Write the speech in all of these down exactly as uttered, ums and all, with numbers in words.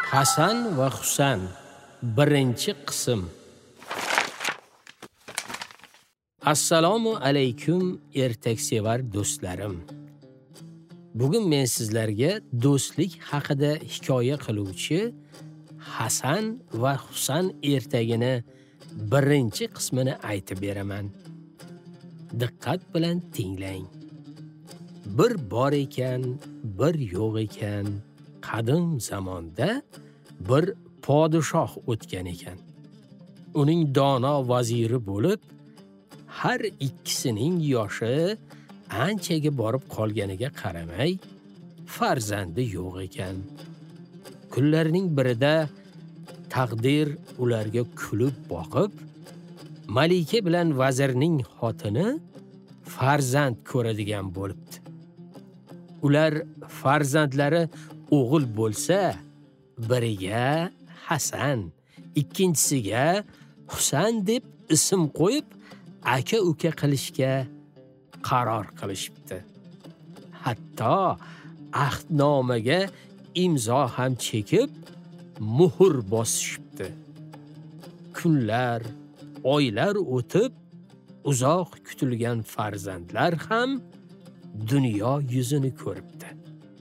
Hasan va Husan birinchi qism. Assalomu alaykum ertaksevar do'stlarim. Bugun men sizlarga do'stlik haqida hikoya qiluvchi Hasan va Husan ertagini birinchi qismini aytib beraman. Diqqat bilan tinglang. Bir bor ekan, bir yo'q ekan, qadim zamonda bir podshoh o'tgan ekan. Uning dono vaziri bo'lib, har ikkisining yoshi anchaga borib qolganiga qaramay, farzandi yo'q ekan. Kunlarning birida taqdir ularga kulib boqib, malika bilan vazirning xotini farzand ko'radigan bo'libdi. Ular farzandlari o'g'il bo'lsa, biriga Hasan, ikkinchisiga Husan deb ism qo'yib, aka-uka qilishga qaror qilishibdi. Hatto ahdnomaga imzo ham chekib, muhr bosishibdi. Kunlar, oylar o'tib, uzoq kutilgan farzandlar ham dunyo yuzini ko'ribdi.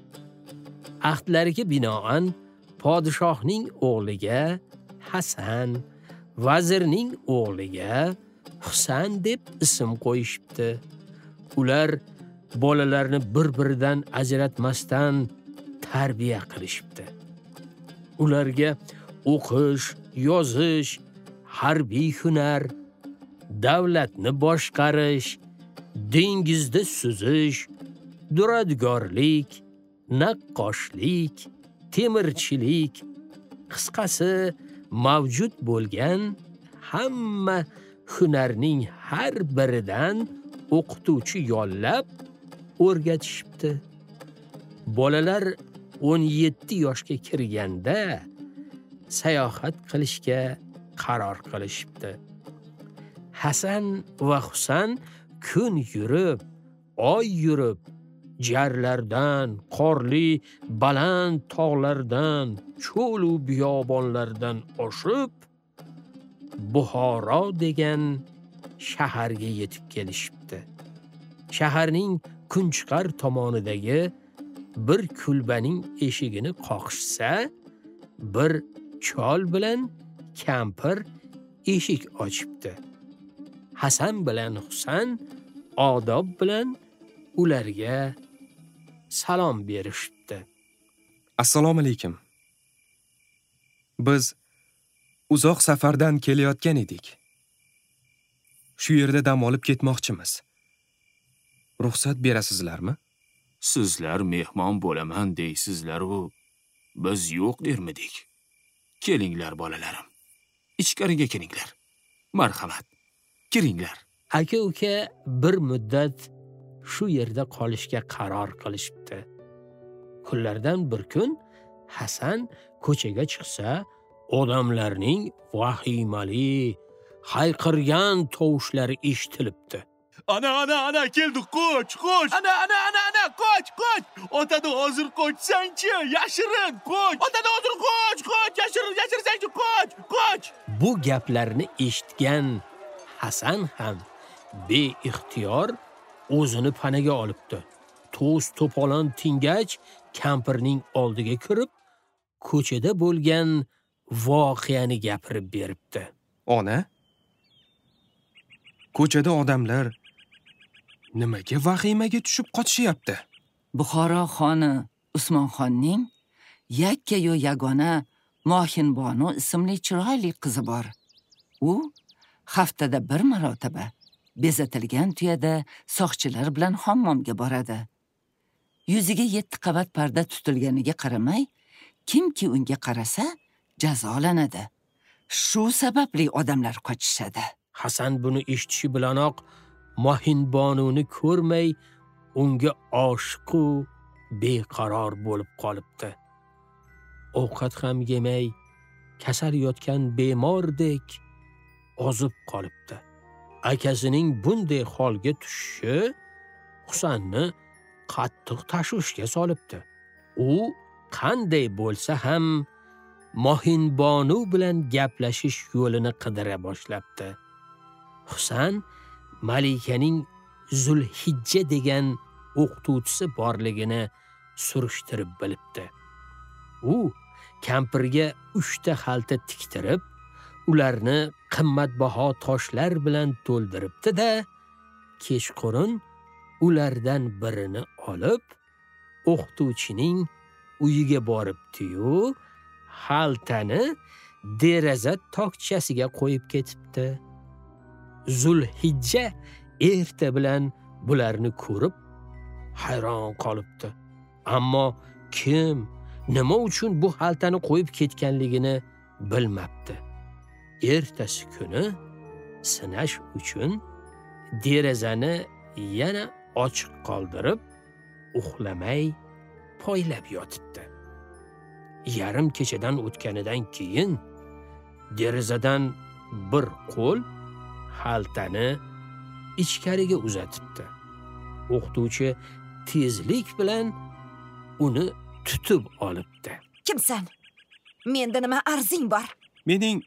Ahdlariga binoan podshohning o'g'liga Hasan, vazirning o'g'liga Husan deb ism qo'yishibdi. Ular bolalarni bir-biridan ajratmasdan tarbiya qilishibdi. Ularga o'qish, yozish, harbiy hunar, davlatni boshqarish, dengizda suzish, duradgorlik, naqqoshlik, temirchilik, qisqasi mavjud bo'lgan hamma hunarning har biridan o'qituvchi yollab o'rgatishibdi. Bolalar o'n yetti yoshga kirganda sayohat qilishga qaror qilishibdi. Hasan va Husan kun yurib, oy yurib, jarlardan, qorli, baland tog'lardan, cho'l u biyobonlardan oshib, Buxoro degan shaharga yetib kelishibdi. Shaharning kunchiqar tomonidagi bir kulbaning eshigini qoqishsa, bir chol bilan kampir eshik ochibdi. Hasan bilan Husan odob bilan ularga salom berishibdi. Assalomu alaykum. Biz uzoq safardan kelayotgan edik. Shu yerda dam olib ketmoqchimiz. Ruxsat berasizlarmi? Sizlar mehmon bo'laman deysizlar-u, biz yo'q dermidik. Kelinglar bolalarim. Ichkariga kiringlar. Marhamat. Kiringlar. Aka-uka bir muddat shu yerda qolishga qaror qilishibdi. Kunlardan bir kun Hasan ko'chaga chiqsa, odamlarning vahimali, hayqirgan tovushlari eshitilibdi. Ana ana ana keldi, qoch, qoch. Ana ana ana ana qoch, qoch. Otani hozir qochsang-chi, yashirin, qoch. Otani hozir qoch, qoch, yashirin, yashirsang-chi, qoch, qoch. Bu gaplarni eshitgan Hasan ham beixtiyor o'zini panaga olibdi. To'z to'polon tingach kampirning oldiga kirib, ko'chada bo'lgan voqeani gapirib beribdi. Ona, ko'chada odamlar nimaga vahimaga tushib qochishyapti? Buxoro xoni Usmonxonning yakka-yu yagona Mohinbonu ismli chiroyli qizi bor. U haftada bir marotaba bezatilgan tuyada soqchilar bilan hammomga boradi. Yuziga yetti qavat parda tutilganiga qaramay, kimki unga qarasa jazolanadi. Shu sababli odamlar qochishadi. Hasan buni eshitishi bilanoq Mohinbonuni ko'rmay, unga oshiq u beqaror bo'lib qolibdi. Ovqat ham yemay, kasal yotgan bemordek ozib qolibdi. Akasining bunday holga tushishi Husanni qattiq tashvishga solibdi. U qanday bo'lsa ham Mohinbonu bilan gaplashish yo'lini qidira boshlabdi. Husan malikaning Zulhijja degan o'qituvchisi borligini surishtirib bilibdi. U kampirga uchta xalta tiktirib, ularni qimmatbaho toshlar bilan to'ldiribdi-da, kechqurun ulardan birini olib, o'qituvchining uyiga boribdi-yu, xaltani deraza tokchasiga qo'yib ketibdi. Zulhijja erta bilan bularni ko'rib hayron qolibdi. Ammo kim, nima uchun bu xaltani qo'yib ketganligini bilmabdi. Ertasi kuni sinash uchun derazani yana ochiq qoldirib, uxlamay poylab yotibdi. Yarim kechadan o'tganidan keyin derazadan bir qo'l xaltani ichkariga uzatibdi. O'qituvchi tezlik bilan uni tutib olibdi. Kimsan? Menda nima arzing bor? Mening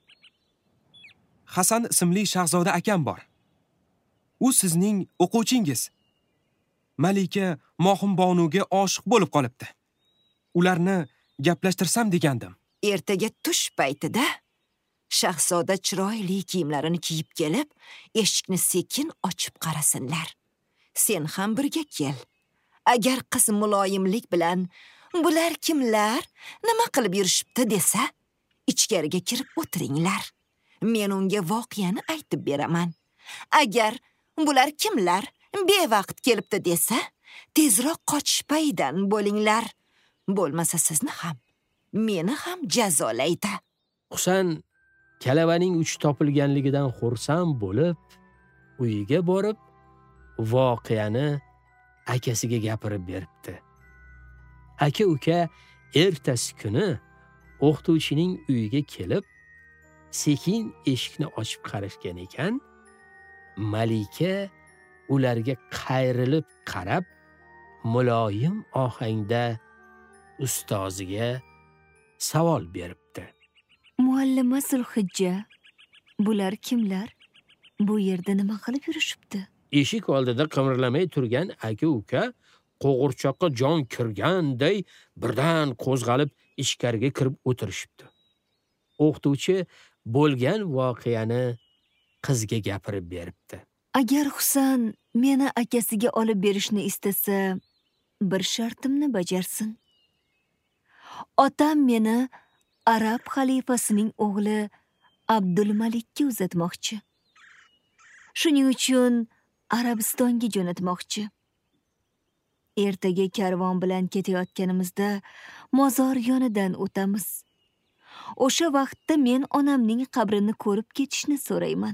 Hasan ismli shahzoda akam bor. U sizning o'quvchingiz. Malika Mohinbonuga oshiq bo'lib qolibdi. Ularni gaplashtirsam degandim. Ertaga tush paytida shahzoda chiroyli kiyimlarini kiyib kelib, eshikni sekin ochib qarasinlar. Sen ham birga kel. Agar qiz muloyimlik bilan "Bular kimlar? Nima qilib yurishibdi?" desa, ichkariga kirib o'tiringlar. Men unga voqeani aytib beraman. Agar "Bular kimlar? Bevaqt kelibdi" desa, tezroq qochish paydan bo'linglar. Bo'lmasa sizni ham, meni ham jazolaydi. Husan kalavaning uchi topilganligidan xursand bo'lib, uyiga borib, voqeani akasiga gapirib beribdi. Aka-uka ertasi kuni o'qituvchining uyiga kelib, sekin eshikni ochib qarashgan ekan, Malika ularga qayrilib qarab, muloyim ohangda ustoziga savol beribdi. Muallima Zulhijja, bular kimlar? Bu yerda nima qilib yurishibdi? Eshik oldida qimirlamay turgan aka-uka qo'g'irchoqqa jon kirganday birdan qo'zg'alib ichkariga kirib o'tirishibdi. O'qituvchi bo'lgan voqeani qizga gapirib beribdi. Agar Husan meni akasiga olib berishni istasa, bir shartimni bajarsin. Otam meni Arab xalifasining o'g'li Abdulmalikka uzatmoqchi. Shuning uchun Arabistonga jo'natmoqchi. Ertaga karvon bilan ketayotganimizda mozor yonidan o'tamiz. O'sha vaqtda men onamning qabrini ko'rib ketishni so'rayman.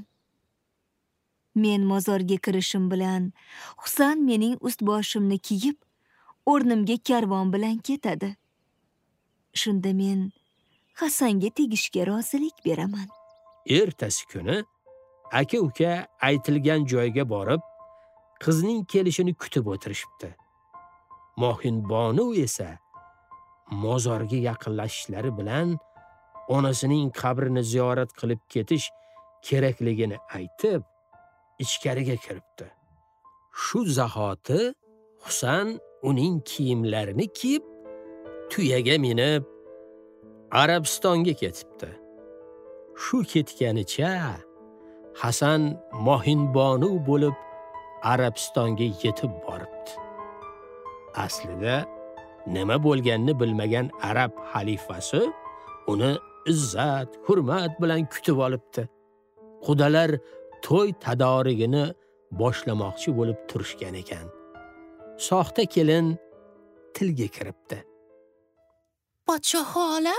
Men mozorga kirishim bilan Husan mening ust-boshimni kiyib, o'rnimga karvon bilan ketadi. Shunda men Hasanga tegishga rozilik beraman. Ertasi kuni aka-uka aytilgan joyga borib, qizning kelishini kutib o'tirishibdi. Mohinbonu esa mozorga yaqinlashishlari bilan onasining qabrini ziyorat qilib ketish kerakligini aytib, ichkariga kiribdi. Shu zahoti Husan uning kiyimlarini kiyib, tuyaga minib Arabistonga ketibdi. Shu ketganicha Hasan Mohinbonu bo'lib Arabistonga yetib boribdi. Aslida nima bo'lganini bilmagan Arab xalifasi uni izzat, hurmat bilan kutib olibdi. Qudalar to'y tadorigini boshlamoqchi bo'lib turishgan ekan. Soxta kelin tilga kiribdi. Podshohi olam,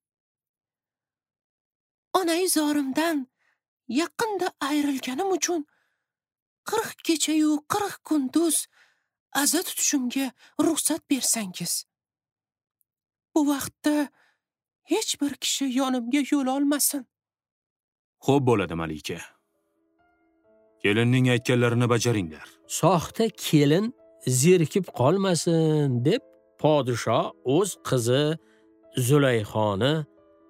onai zorimdan yaqinda ayrilganim uchun qirq kecha-yu qirq kunduz aza tutishimga ruxsat bersangiz. Bu vaqtda hech bir kishi yonimga yo'l olmasin. Xo'p bo'ladi, malika. Kelinning aytganlarini bajaringlar. Soxta kelin zerikib qolmasin deb podsho o'z qizi Zulayxoni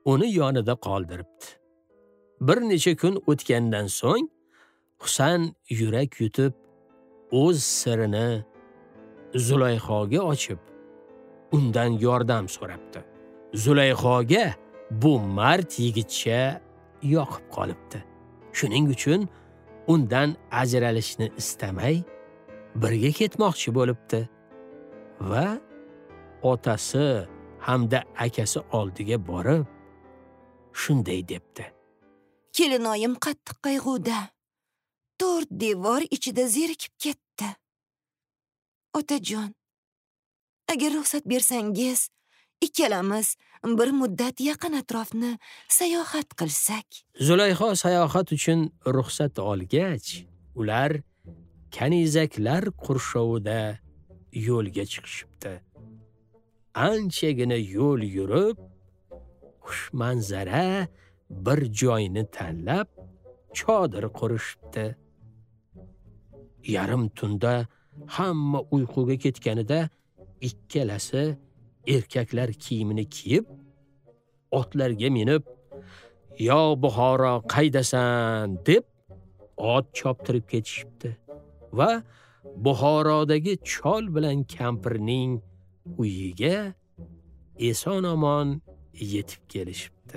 uni yonida qoldiribdi. Bir necha kun o'tgandan so'ng Husan yurak yutib o'z sirini Zulayxoga ochib, undan yordam so'rabdi. Zulayxoga bu mard yigitcha yoqib qolibdi. Shuning uchun undan ajralishni istamay birga ketmoqchi bo'libdi va otasi hamda akasi oldiga borib shunday debdi: Kelinoyim qattiq qayg'uda. To'rt devor ichida zerikib ketdi. Otajon, agar ruxsat bersangiz, ikkalamiz bir muddat yaqin atrofni sayohat qilsak. Zulayxo sayohat uchun ruxsat olgach, ular kanizaklar qurshovida yo'lga chiqishibdi. Anchagina yo'l yurib, xush manzara bir joyni tanlab chodir qurishibdi. Yarim tunda hamma uyquga ketganida ikkalasi erkaklar kiyimini kiyib, otlarga minib, "Yo Buxoro qaydasan?" deb ot choptirib ketishibdi va Buxorodagi chol bilan kampirning uyiga eson-omon yetib kelishibdi.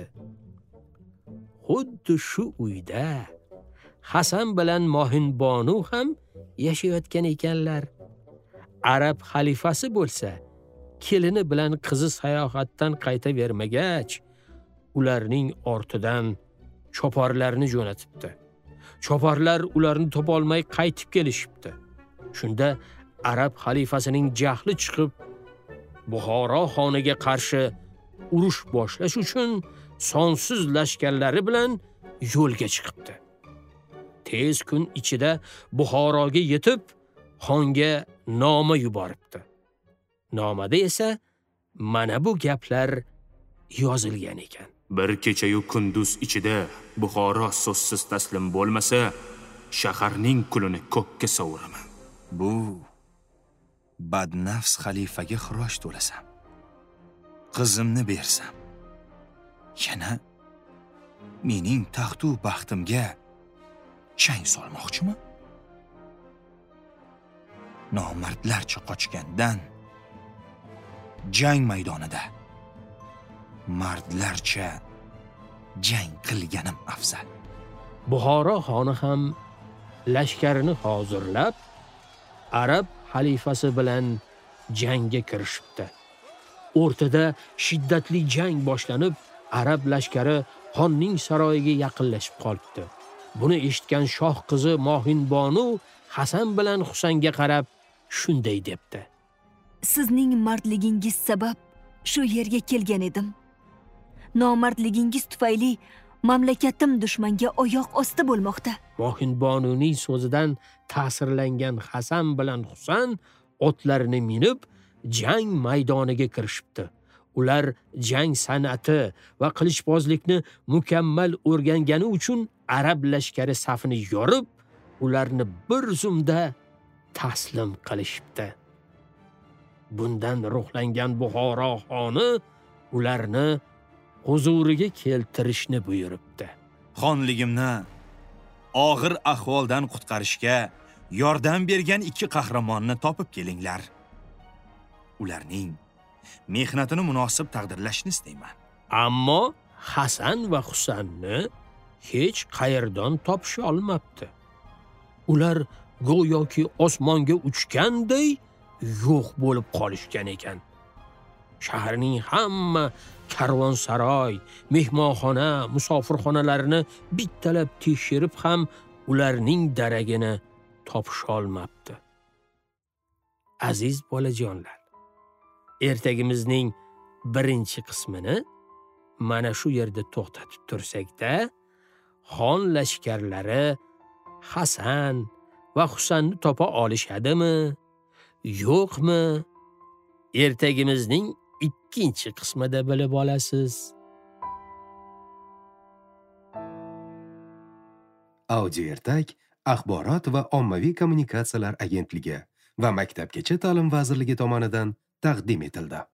Xuddi shu uyda Hasan bilan Mohinbonu ham yashayotgan ekanlar. Arab xalifasi bo'lsa, kelini bilan qizi sayohatdan qaytavermagach, ularning ortidan choparlarni jo'natibdi. Choparlar ularni topolmay qaytib kelishibdi. Shunda Arab xalifasining jahli chiqib, Buxoro xoniga qarshi urush boshlash uchun sonsiz lashkarlari bilan yo'lga chiqibdi. Tez kun ichida Buxoroga yetib, xonga noma yuboribdi. Nomada esa mana bu gaplar yozilgan ekan. Bir kecha-yu kunduz ichida Buxoro so'zsiz taslim bo'lmasa, shaharning kulini ko'kka sovuraman. Bu badnafs xalifaga xirosh to'lasam, qizimni bersam, yana mening taxtu baxtimga chang solmoqchimi? Nomardlarcha qochgandan jang maydonida mardlarcha jang qilganim afzal. Buxoro xoni ham lashkarini hozirlab, Arab xalifasi bilan jangga kirishibdi. O'rtada shiddatli jang boshlanib, Arab lashkari xonning saroyiga yaqinlashib qolibdi. Buni eshitgan shoh qizi Mohinbonu Hasan bilan Husanga qarab shunday debdi: Sizning mardligingiz sabab shu yerga kelgan edim. Nomardligingiz tufayli mamlakatim dushmanga oyoq osti bo'lmoqda. Mohinbonuning so'zidan ta'sirlangan Hasan bilan Husan otlarini minib jang maydoniga kirishibdi. Ular jang san'ati va qilichbozlikni mukammal o'rgangani uchun Arab lashkari safini yorib, ularni bir zumda taslim qilishibdi. Bundan ruhlangan Buxoro xoni ularni huzuriga keltirishni buyuribdi. Xonligimni og'ir ahvoldan qutqarishga yordam bergan ikki qahramonni topib kelinglar. Ularning mehnatini munosib taqdirlashni istayman. Ammo Hasan va Husanni hech qayerdan topisha olmabdi. Ular go'yoki osmonga uchganday yo'q bo'lib qolishgan ekan. Shaharning hamma karvonsaroy, mehmonxona, musofirxonalarini bittalab tekshirib ham ularning daragini topisha olmabdi. Aziz bolajonlar, ertagimizning birinchi qismini mana shu yerda to'xtatib tursak-da, xon lashkarlari Hasan va Husanni topa olishadimi, yo'qmi? Ertagimizning ikkinchi qismida bilib olasiz. Audio ertak Axborot va ommaviy kommunikatsiyalar agentligi va Maktabgacha ta'lim vazirligi tomonidan taqdim etildi.